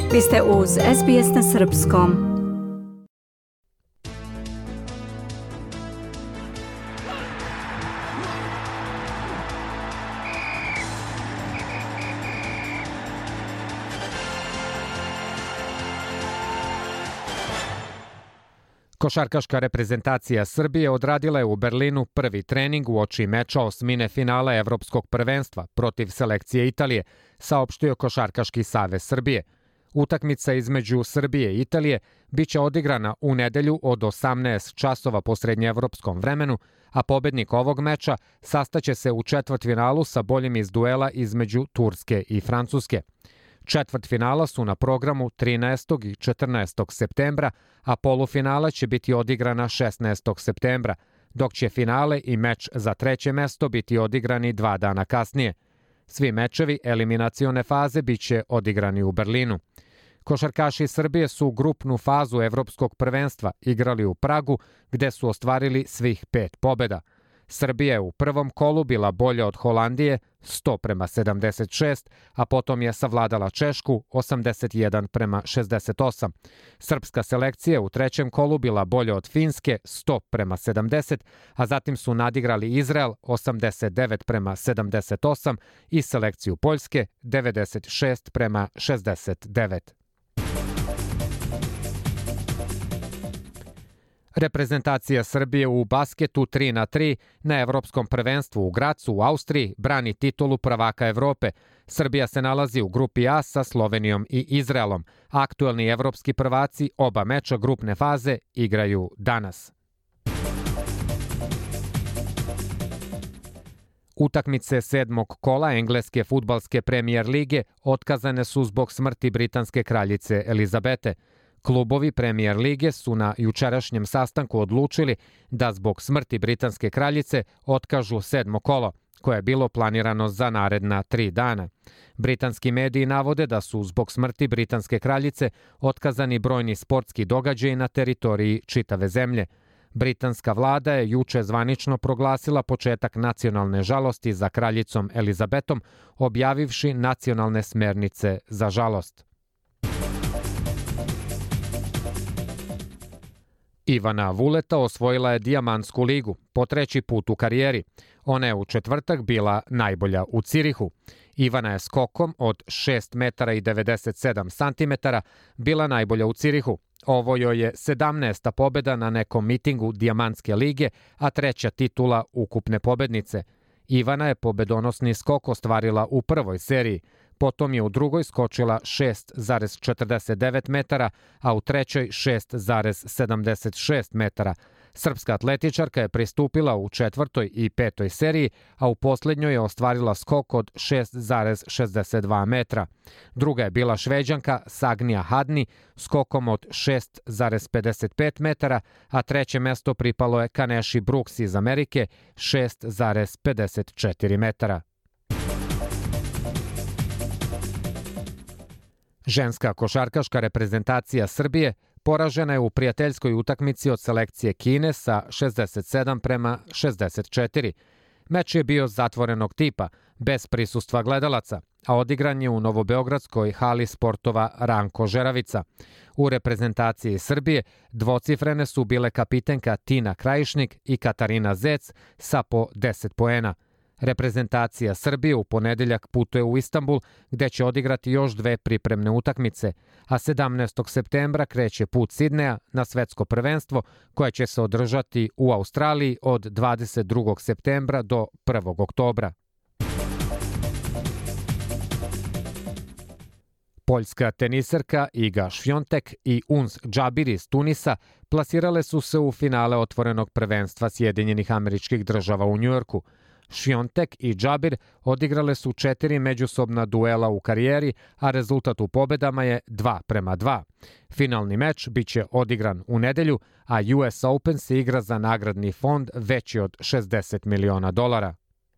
Vi ste uz SBS na srpskom. Košarkaška reprezentacija Srbije odradila je u Berlinu prvi trening uoči meča osmine finala Evropskog prvenstva protiv selekcije Italije, saopštio Košarkaški savez Srbije. Utakmica između Srbije i Italije biće odigrana u nedelju od 18 časova po srednjeevropskom vremenu, a pobednik ovog meča sastaće se u četvrtfinalu sa boljim iz duela između Turske i Francuske. Četvrtfinala su na programu 13. i 14. septembra, a polufinala će biti odigrana 16. septembra, dok će finale i meč za treće mesto biti odigrani 2 dana kasnije. Svi mečevi eliminacione faze biće odigrani u Berlinu. Košarkaši Srbije su grupnu fazu Evropskog prvenstva igrali u Pragu, gde su ostvarili svih 5 pobeda. Srbija je u prvom kolu bila bolja od Holandije 100:76, a potom je savladala Češku 81:68. Srpska selekcija u trećem kolu bila bolja od Finske 100:70, a zatim su nadigrali Izrael 89:78 i selekciju Poljske 96:69. Reprezentacija Srbije u basketu 3x3 na Evropskom prvenstvu u Gracu u Austriji brani titulu prvaka Evrope. Srbija se nalazi u grupi A sa Slovenijom i Izraelom. Aktuelni evropski prvaci oba meča grupne faze igraju danas. Utakmice sedmog kola engleske fudbalske premijer lige otkazane su zbog smrti britanske kraljice Elizabete. Klubovi premijer lige su na jučerašnjem sastanku odlučili da zbog smrti britanske kraljice otkažu sedmo kolo, koje je bilo planirano za naredna 3 dana. Britanski mediji navode da su zbog smrti britanske kraljice otkazani brojni sportski događaji na teritoriji čitave zemlje. Britanska vlada je juče zvanično proglasila početak nacionalne žalosti za kraljicom Elizabetom, objavivši nacionalne smernice za žalost. Ivana Vuleta osvojila je Dijamantsku ligu po 3. put u karijeri. Ona je u četvrtak bila najbolja u Cirihu. Ivana je skokom od 6,97 metara bila najbolja u Cirihu. Ovo joj je 17. pobeda na nekom mitingu Dijamantske lige, a 3. titula ukupne pobednice. Ivana je pobedonosni skok ostvarila u prvoj seriji. Potom je u drugoj skočila 6,49 metara, a u trećoj 6,76 metara. Srpska atletičarka je pristupila u 4. i 5. seriji, a u posljednjoj je ostvarila skok od 6,62 metra. Druga je bila Šveđanka Sagnija Hadni skokom od 6,55 metara, a treće mesto pripalo je Kaneši Brooks iz Amerike 6,54 metara. Ženska košarkaška reprezentacija Srbije poražena je u prijateljskoj utakmici od selekcije Kine sa 67:64. Meč je bio zatvorenog tipa, bez prisustva gledalaca, a odigran je u novobeogradskoj hali sportova Ranko Žeravica. U reprezentaciji Srbije dvocifrene su bile kapitenka Tina Krajišnik i Katarina Zec sa po 10 poena. Reprezentacija Srbije u ponedeljak putuje u Istanbul, gde će odigrati još 2 pripremne utakmice, a 17. septembra kreće put Sidneja na svetsko prvenstvo, koje će se održati u Australiji od 22. septembra do 1. oktobra. Poljska teniserka Iga Švjontek i Uns Džabir iz Tunisa plasirale su se u finale otvorenog prvenstva Sjedinjenih Američkih Država u Njujorku. Švjontek i Džabir odigrale su 4 međusobna duela u karijeri, a rezultat u pobedama je 2:2. Finalni meč biće odigran u nedelju, a US Open se igra za nagradni fond veći od $60 miliona.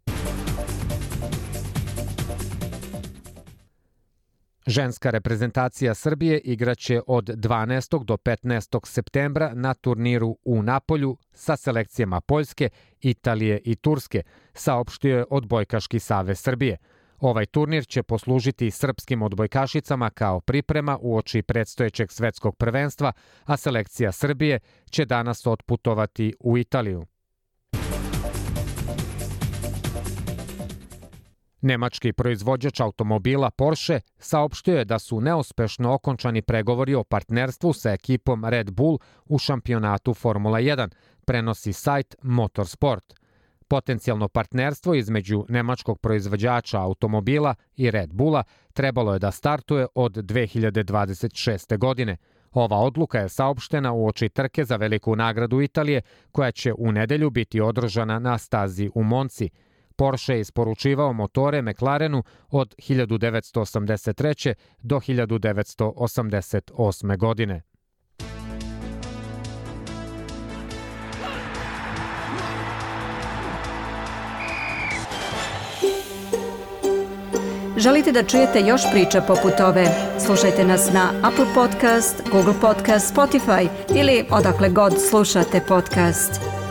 Ženska reprezentacija Srbije igraće od 12. do 15. septembra na turniru u Napolju sa selekcijama Poljske, Italije i Turske, saopštio je Odbojkaški savez Srbije. Ovaj turnir će poslužiti srpskim odbojkašicama kao priprema uoči predstojećeg svetskog prvenstva, a selekcija Srbije će danas otputovati u Italiju. Nemački proizvođač automobila Porsche saopštio je da su neuspešno okončani pregovori o partnerstvu sa ekipom Red Bull u šampionatu Formula 1, prenosi sajt Motorsport. Potencijalno partnerstvo između nemačkog proizvođača automobila i Red Bulla trebalo je da startuje od 2026. godine. Ova odluka je saopštena uoči trke za veliku nagradu Italije, koja će u nedelju biti održana na stazi u Monci. Porsche je isporučivao motore McLarenu od 1983. do 1988. godine. Želite da čujete još priča poput ove? Slušajte nas na Apple Podcast, Google Podcast, Spotify ili odakle god slušate podcast.